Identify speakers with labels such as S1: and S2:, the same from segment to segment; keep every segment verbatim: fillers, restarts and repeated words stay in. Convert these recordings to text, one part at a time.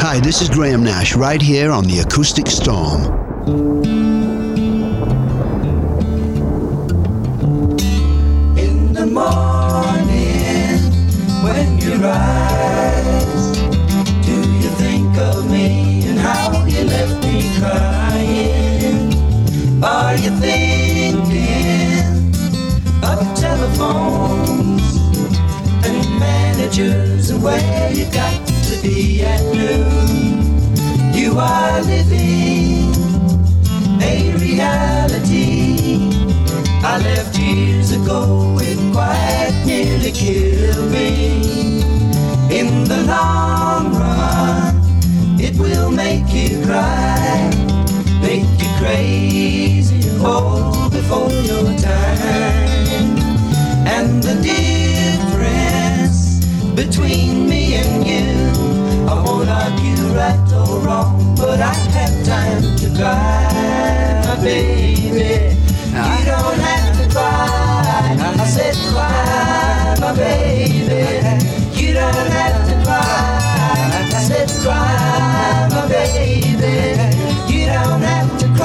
S1: Hi, this is Graham Nash right here on the Acoustic Storm.
S2: In the morning when you rise, do you think of me and how you left me crying? Are you thinking of telephones and managers and where you got to be at noon? You are living a reality I left years ago. It quite nearly killed me. In the long run, it will make you cry, make you crazy, old before your time. And the difference between me and you, I won't argue right or wrong, but I have time to cry, my baby. You don't have to cry, I said cry, my baby. You don't have to cry, I said cry, my baby. You don't have to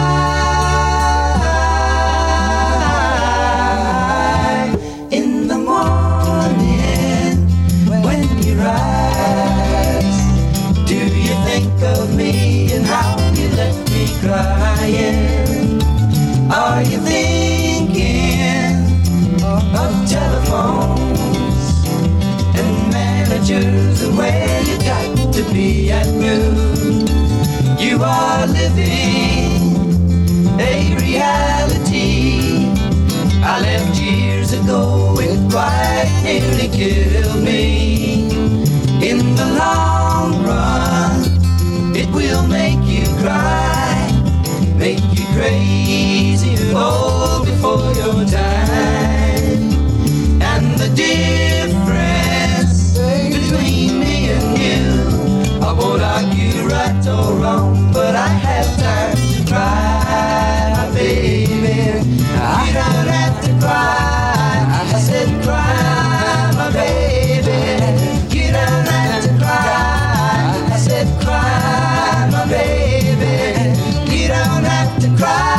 S2: cry. In the morning when you rise, do you think of me and how you left me crying? Are you thinking of telephones and managers and where you got to be at noon? You are living a reality I left years ago. It quite nearly killed me. In the long run, it will make you cry, make you crazy, oh, before your time. And the difference between me and you, I won't argue right or wrong, but I have time to cry, my baby. You don't have to cry, I said cry, my baby. You don't have to cry, I said cry, my baby. You don't have to cry.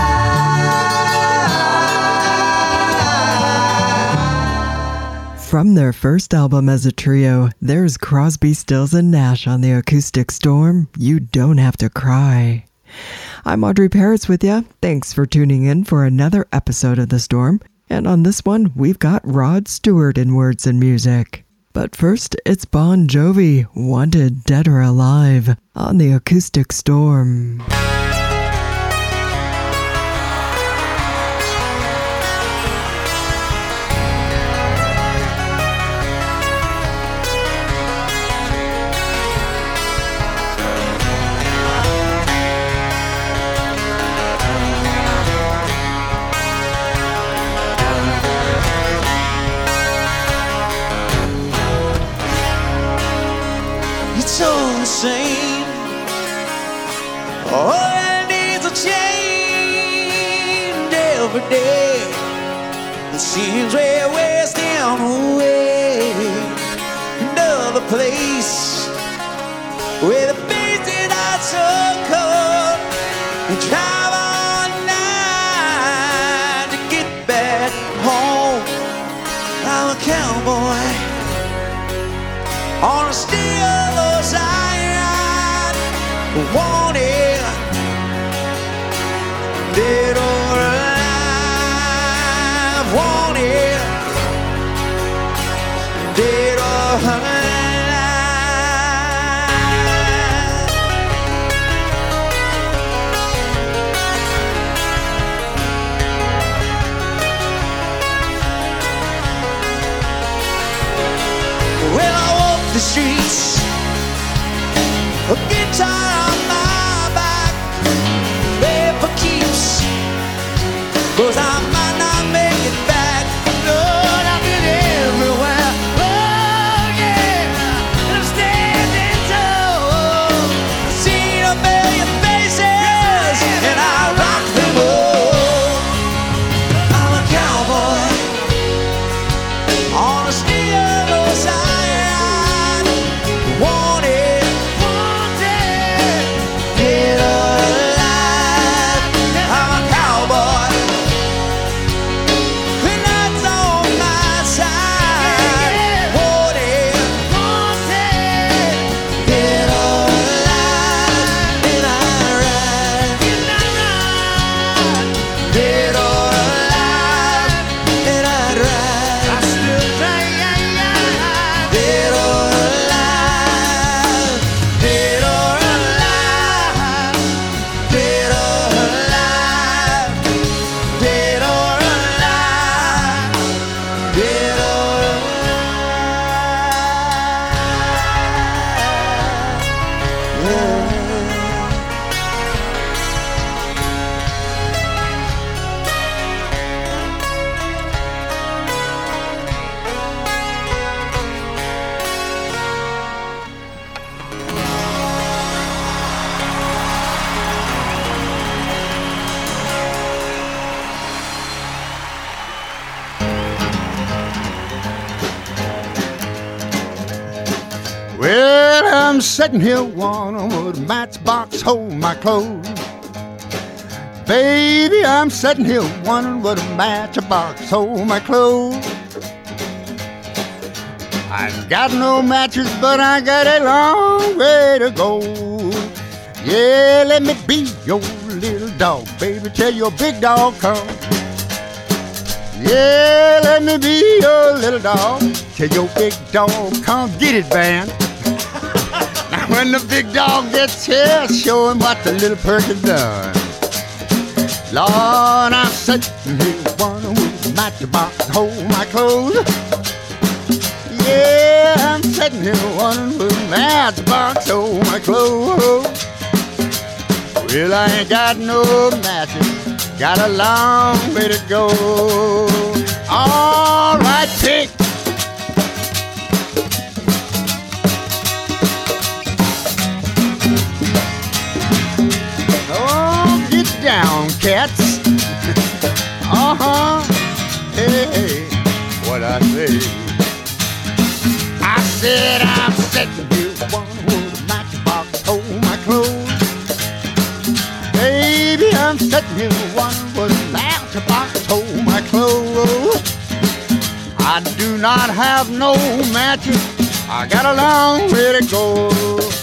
S3: From their first album as a trio, there's Crosby, Stills and Nash on the Acoustic Storm. You don't have to cry. I'm Audrey Parrots with you. Thanks for tuning in for another episode of The Storm. And on this one, we've got Rod Stewart in words and music. But first, it's Bon Jovi, Wanted Dead or Alive, on the Acoustic Storm.
S4: It's all the same. All it needs a change every day. It seems we're wasting away. Another place where the faces are so cold. We drive all night to get back home. I'm a cowboy on a steel side, wanted, dead or alive, wanted, dead or alive. Well, I walk the streets, a guitar on my back, play for keeps, 'cause I might not make it back. Lord, I've been everywhere, oh yeah, and I'm standing tall. I've seen a million faces, and I rock them all. I'm a cowboy on a steel side, wanted.
S5: I'm sitting here wondering would a matchbox hold my clothes. Baby, I'm sitting here wondering would a matchbox hold my clothes. I ain't got no matches, but I got a long way to go. Yeah, let me be your little dog, baby, till your big dog come. Yeah, let me be your little dog till your big dog come get it, man. Now when the big dog gets here, show him what the little perky's done. Lord, I'm sitting here wondering with a matchbox hold my clothes. Yeah, I'm sitting here wondering with a matchbox hold my clothes. Well, I ain't got no matches, got a long way to go. All right, Pink. Oh, get down, cats. Uh-huh. Hey, hey, what I say? I said I'm sitting here wondering with a matchbox hold my clothes. Baby, I'm sitting here wondering would a matchbox hold my clothes. I do not have no matches, I got a long way to go.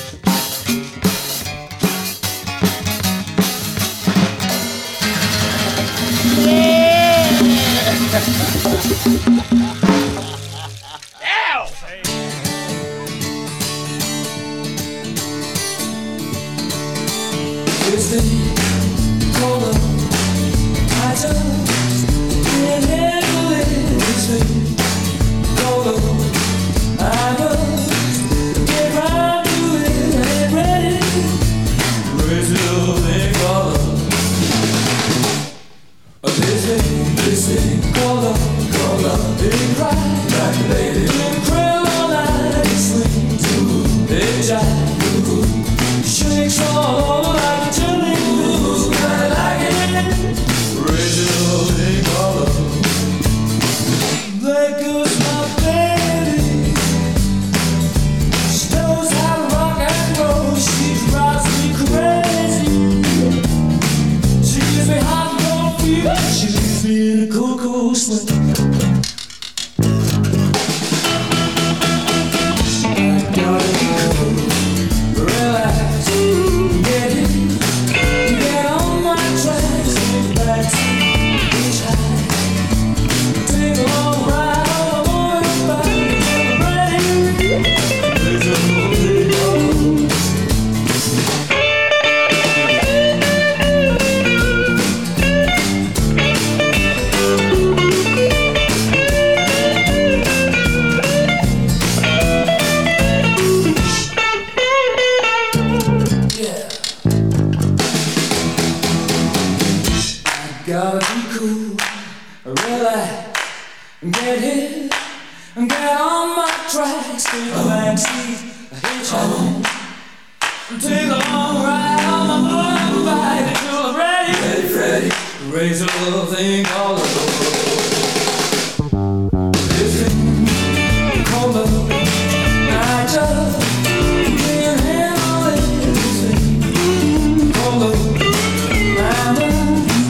S5: Yeah!
S2: This thing called love, I just can't handle it. This thing called love, I just get right to it. I ain't ready. Crazy little thing called love. This thing, this thing called love, called love, ain't right, right, lady. Incredible all night, swing to the jive. Shakes all over like a jelly moon. I like it. Crazy little thing called love. There goes my baby. She knows how to rock and roll. She drives me crazy. She gives me hot and cold fever. She leaves me in a cool, cool sweat. I gotta be cool. Relax. Get in, get on my tracks, get back to each high. Take a long ride on the motorbike, get ready. There's a whole thing on. Gotta be cool, relax, get hit, get on my tracks, take a backseat, hitchhike, take a long ride on my motorbike until I'm ready, ready, ready, raise a little thing called love. This thing called love, I just can't handle it. This thing called love, I know.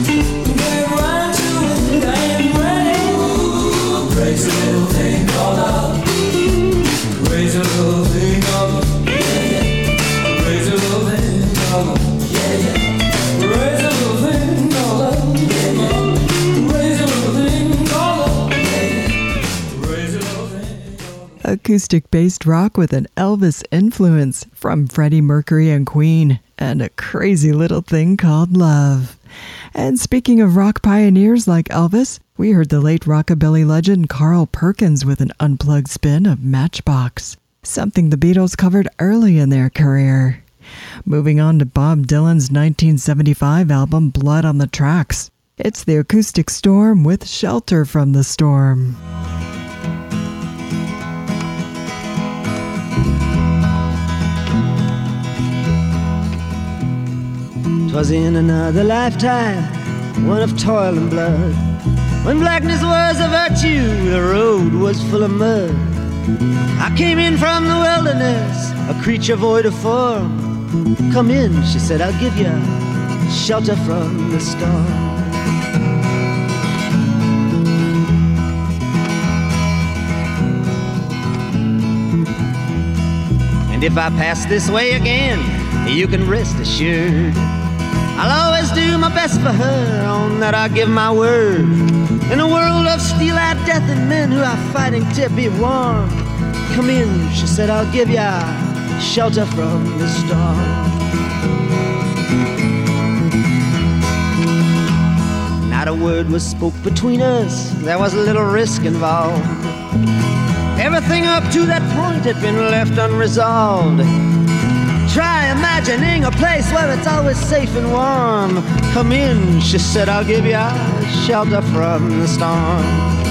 S2: Crazy little thing called love. Crazy little thing called love. Yeah, yeah. Crazy little thing called love. Yeah, yeah. Crazy little thing called love. Yeah, yeah. Crazy little thing called love. Yeah, yeah. Crazy little thing called love.
S3: Acoustic-based rock with an Elvis influence from Freddie Mercury and Queen, and a crazy little thing called love. And speaking of rock pioneers like Elvis, we heard the late rockabilly legend Carl Perkins with an unplugged spin of Matchbox, something the Beatles covered early in their career. Moving on to Bob Dylan's nineteen seventy-five album Blood on the Tracks. It's the Acoustic Storm with Shelter from the Storm.
S6: 'Twas in another lifetime, one of toil and blood, when blackness was a virtue, the road was full of mud. I came in from the wilderness, a creature void of form. Come in, she said, I'll give you shelter from the storm. And if I pass this way again, you can rest assured I'll always do my best for her, on that I give my word. In a world of steel-eyed death and men who are fighting to be warm, come in, she said, I'll give ya shelter from the storm. Not a word was spoke between us, there was a little risk involved. Everything up to that point had been left unresolved. Try imagining a place where it's always safe and warm. Come in, she said, I'll give you shelter from the storm.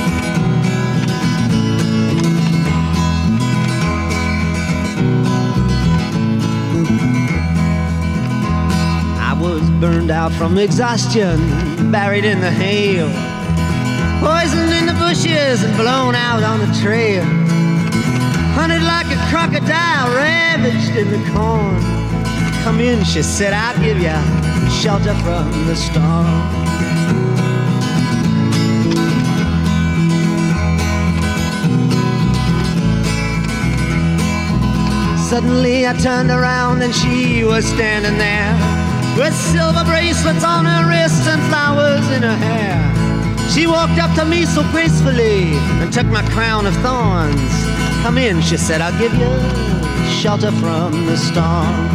S6: I was burned out from exhaustion, buried in the hail, poisoned in the bushes and blown out on the trail. Hunted like a crocodile, ravaged in the corn. Come in, she said, I'll give you shelter from the storm. Suddenly I turned around and she was standing there, with silver bracelets on her wrists and flowers in her hair. She walked up to me so gracefully and took my crown of thorns. Come in, she said, I'll give you shelter from the storm.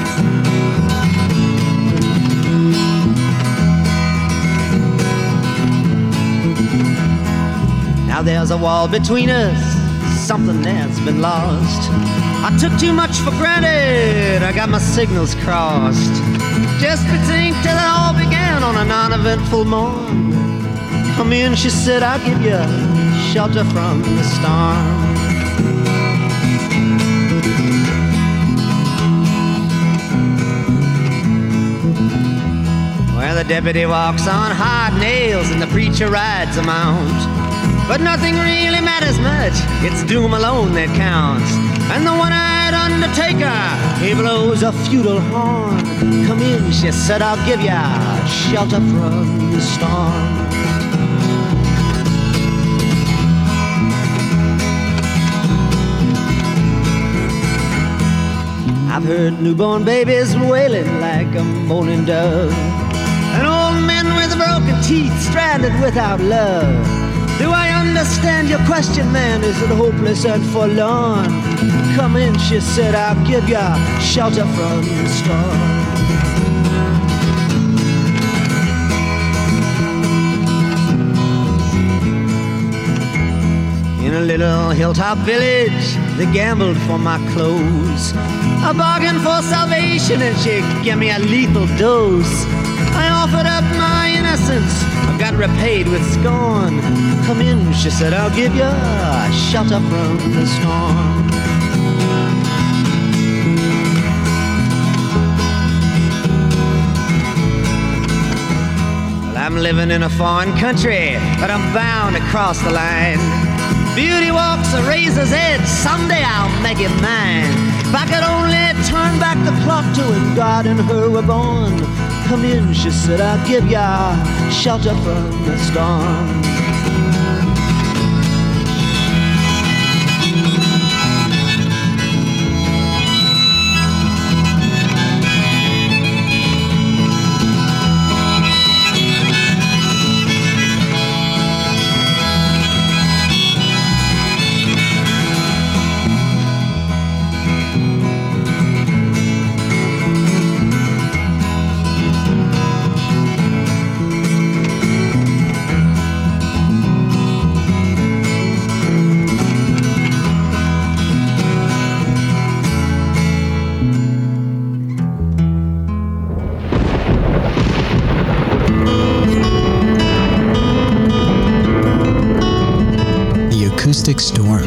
S6: Now there's a wall between us, something that's been lost. I took too much for granted, I got my signals crossed. Just pretend till it all began on a non-eventful morn. Come in, she said, I'll give you shelter from the storm. Well, the deputy walks on hard nails and the preacher rides a mount. But nothing really matters much, it's doom alone that counts. And the one-eyed undertaker, he blows a feudal horn. Come in, she said, I'll give ya shelter from the storm. I've heard newborn babies wailing like a moaning dove, and old men with broken teeth stranded without love. Do I understand your question, man? Is it hopeless and forlorn? Come in, she said, I'll give ya shelter from the storm. In a little hilltop village, they gambled for my clothes. I bargained for salvation and she gave me a lethal dose. I offered up my innocence, I got repaid with scorn. Come in, she said, I'll give you shelter from the storm. Well, I'm living in a foreign country, but I'm bound to cross the line. Beauty walks a razor's edge, someday I'll make it mine. If I could only turn back the clock to when God and her were born. Come in, she said, I'll give ya shelter from the storm.
S1: Acoustic Storm.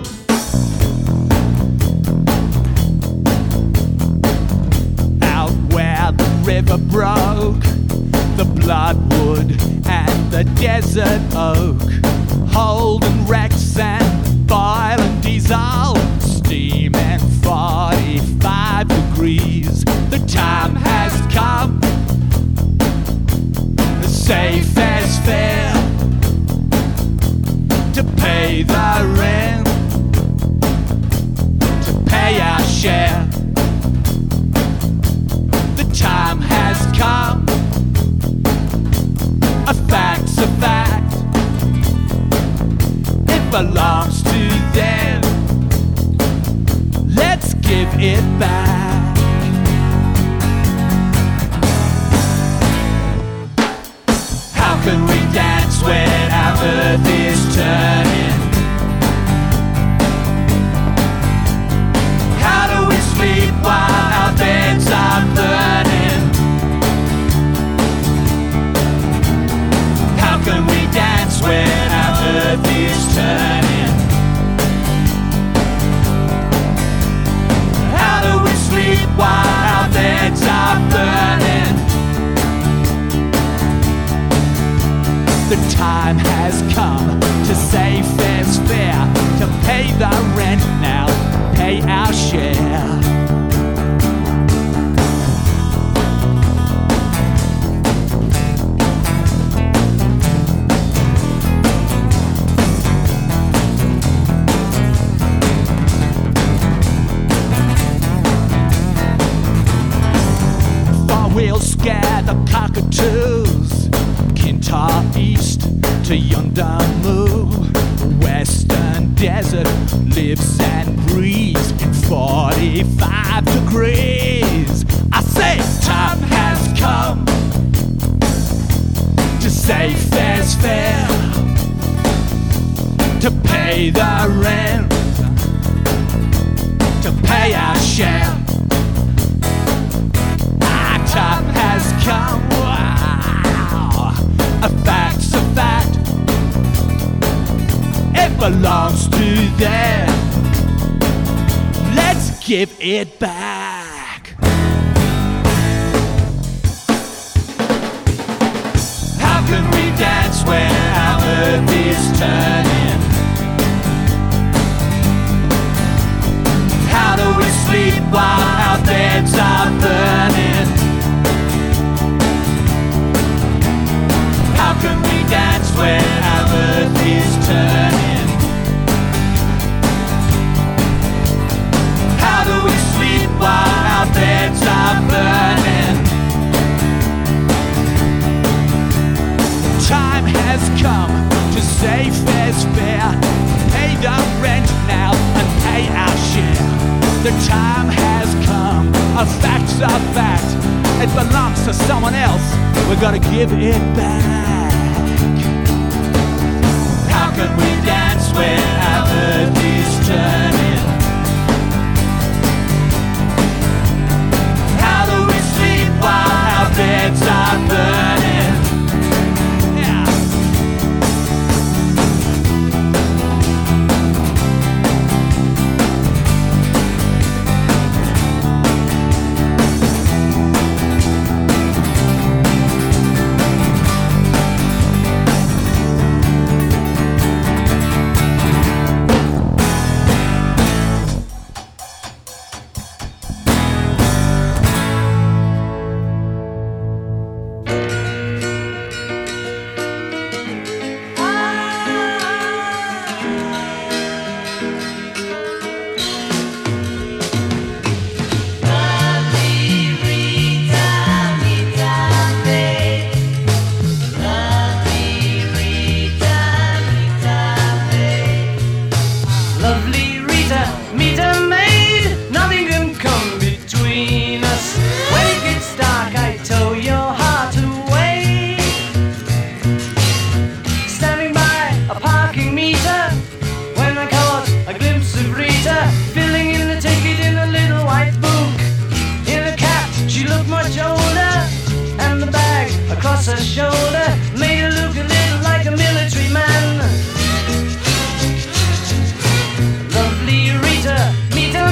S7: Out where the river broke, the bloodwood and the desert oak, holding wrecks and violent desire. it back. How can we dance when our earth is turning? How do we sleep while our beds are burning? How can we dance when our earth is turning? How do we sleep while our beds are burning? The time has come to say fair's fair, to pay the rent now, pay our share. We'll scare the cockatoos, Kintar east to Yondamu. Western desert lives and breathes in forty-five degrees. I say time has come to say fair's fair, to pay the rent, to pay our share. Time has come, wow. A fact's a fact, it belongs to them. Let's give it back. How can we dance when our earth is turning? How do we sleep while our beds are burning? How can we dance when our earth is turning? How do we sleep while our beds are burning? Time has come to say fair's fair, pay the rent now and pay our share. The time has come, a fact's a fact, it belongs to someone else, we've got to give it back. How can we dance when our earth is turning? How do we sleep while our beds are burning? Yeah.
S8: Her shoulder made her look a little like a military man. Lovely Rita, meet her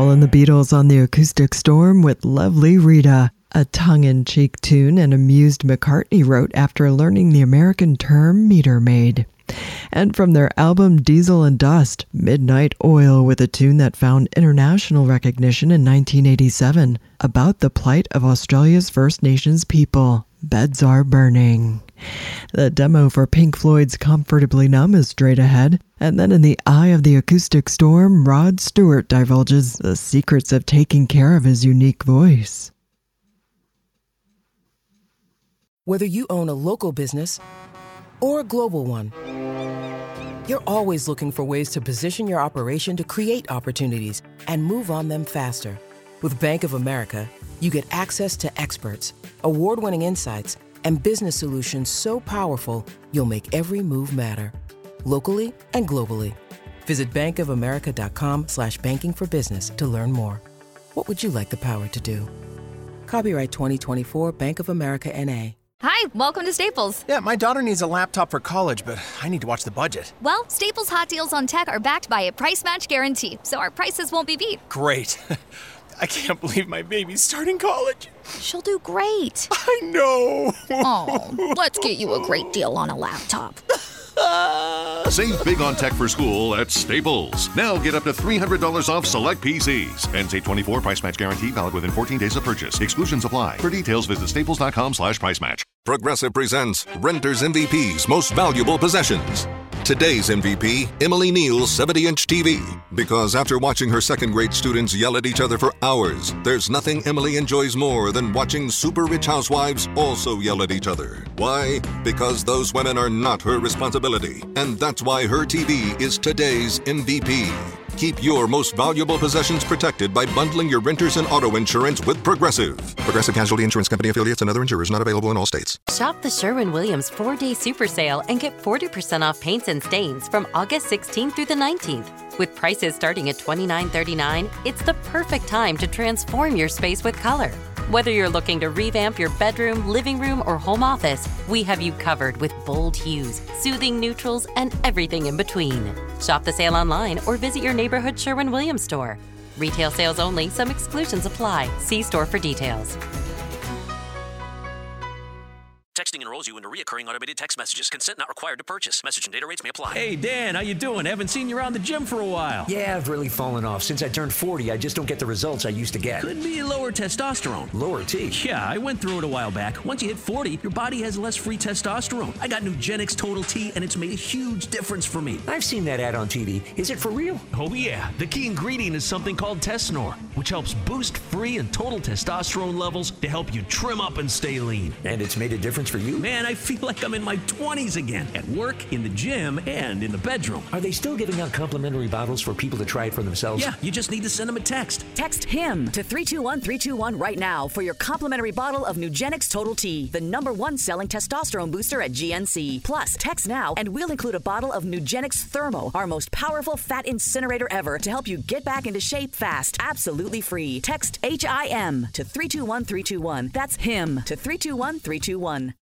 S3: Paul and the Beatles on the Acoustic Storm with Lovely Rita, a tongue-in-cheek tune an amused McCartney wrote after learning the American term meter maid. And from their album Diesel and Dust, Midnight Oil with a tune that found international recognition in nineteen eighty-seven about the plight of Australia's First Nations people, Beds Are Burning. The demo for Pink Floyd's Comfortably Numb is straight ahead, and then in the eye of the acoustic storm, Rod Stewart divulges the secrets of taking care of his unique voice.
S9: Whether you own a local business or a global one, you're always looking for ways to position your operation to create opportunities and move on them faster. With Bank of America, you get access to experts, award-winning insights, and business solutions so powerful, you'll make every move matter. Locally and globally. Visit bankofamerica.com slash banking for business to learn more. What would you like the power to do? Copyright twenty twenty-four Bank of America N A.
S10: Hi, welcome to Staples.
S11: Yeah, my daughter needs a laptop for college, but I need to watch the budget.
S10: Well, Staples Hot Deals on tech are backed by a price match guarantee, so our prices won't be beat.
S11: Great. I can't believe my baby's starting college.
S10: She'll do great.
S11: I know.
S10: Oh, let's get you a great deal on a laptop.
S12: Save big on tech for school at Staples. Now get up to three hundred dollars off select P Cs. Ends eight twenty-four, price match guarantee valid within fourteen days of purchase. Exclusions apply. For details, visit staples.com slash price match.
S13: Progressive presents Renter's M V P's Most Valuable Possessions. Today's M V P, Emily Neal's seventy-inch T V. Because after watching her second-grade students yell at each other for hours, there's nothing Emily enjoys more than watching super-rich housewives also yell at each other. Why? Because those women are not her responsibility. And that's why her T V is today's M V P. Keep your most valuable possessions protected by bundling your renters and auto insurance with Progressive. Progressive Casualty Insurance Company affiliates and other insurers not available in all states.
S14: Shop the Sherwin-Williams four-day super sale and get forty percent off paints and stains from August sixteenth through the nineteenth. With prices starting at twenty-nine thirty-nine, it's the perfect time to transform your space with color. Whether you're looking to revamp your bedroom, living room, or home office, we have you covered with bold hues, soothing neutrals, and everything in between. Shop the sale online or visit your neighborhood Sherwin-Williams store. Retail sales only. Some exclusions apply. See store for details.
S15: Texting enrolls you into recurring automated text messages. Consent not required to purchase. Message and data rates may apply.
S16: Hey, Dan, how you doing? Haven't seen you around the gym for a while.
S17: Yeah, I've really fallen off. Since I turned forty, I just don't get the results I used to get.
S16: Could be lower testosterone.
S17: Lower T?
S16: Yeah, I went through it a while back. Once you hit forty, your body has less free testosterone. I got Nugenix Total T, and it's made a huge difference for me.
S17: I've seen that ad on T V. Is it for real?
S16: Oh, yeah. The key ingredient is something called Tesnor, which helps boost free and total testosterone levels to help you trim up and stay lean.
S17: And it's made a difference for you?
S16: Man, I feel like I'm in my twenties again, at work, in the gym, and in the bedroom.
S17: Are they still giving out complimentary bottles for people to try it for themselves?
S16: Yeah, you just need to send them a text.
S18: Text HIM to three two one three two one right now for your complimentary bottle of Nugenix Total T, the number one selling testosterone booster at G N C. Plus, text now and we'll include a bottle of Nugenix Thermo, our most powerful fat incinerator ever, to help you get back into shape fast. Absolutely free. Text H I M to three two one three two one. That's HIM to three two one three two one.